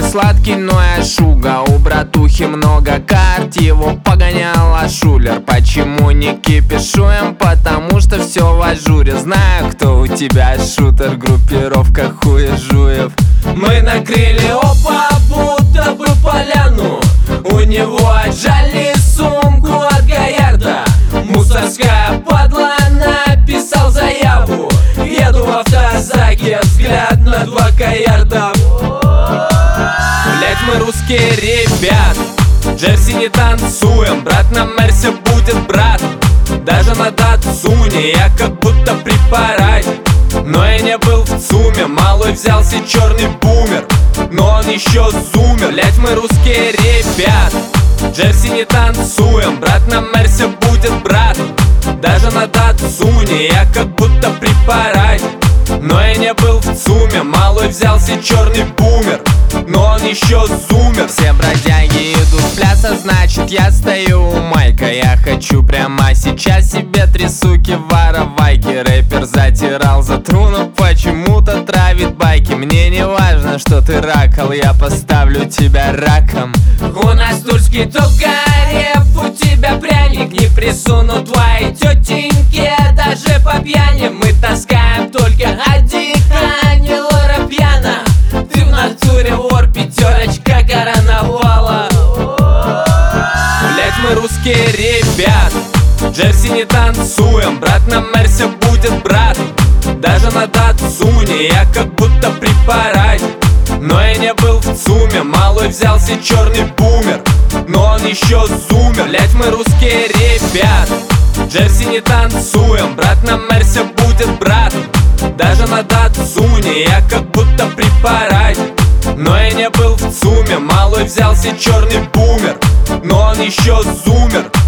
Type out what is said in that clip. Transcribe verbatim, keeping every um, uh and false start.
сладкий, но я шуга. У братухи много карт, его погоняла шулер. Почему не кипишуем? Потому что все в ажуре. Знаю, кто у тебя шутер, группировка хуежуев. Мы накрыли опа, будто бы поляну. У него отжали сумку от Гаярда. Мусорская падла, написал заяву. Еду в автозаке, взгляд на два Гаярда. Блять, мы русские ребят, Джерси не танцуем. Брат на Мерсе будет брат, даже на Датсуне я как будто при параде. Но я не был в ЦУМе, малой взялся черный бумер, но он еще зумер. Блять, мы русские ребят, Джерси не танцуем. Брат на Мерсе будет брат, даже на Датсуне я как будто при параде. Но я не был в ЦУМе, малой взялся черный бумер, но он еще зумер. Все бродяги идут пляса, значит я стою у майка. Я хочу прямо сейчас себе три суки воровайки. Рэпер затирал за труну, почему-то травит байки. Мне не важно, что ты ракал, я поставлю тебя раком. У нас тульский токарев, у тебя пряник. Не присуну твои тетеньки даже по пьяни. Мы таскаем только один, а не лора пьяна. Ты в натуре вор, пятерочка короновала. Блять, мы русские ребят, Джерси не танцуем. Брат на Мерсе будет брат, даже на Датсуне я как будто при параде. Но я не был в ЦУМе, малой взялся черный бумер, но он еще зумер. Блять, мы русские ребят, Джерси не танцуем. Брат на Мерсе будет брат, даже на Датсуне я как будто при параде. Но я не был в ЦУМе, малой взялся черный бумер, но он еще зумер.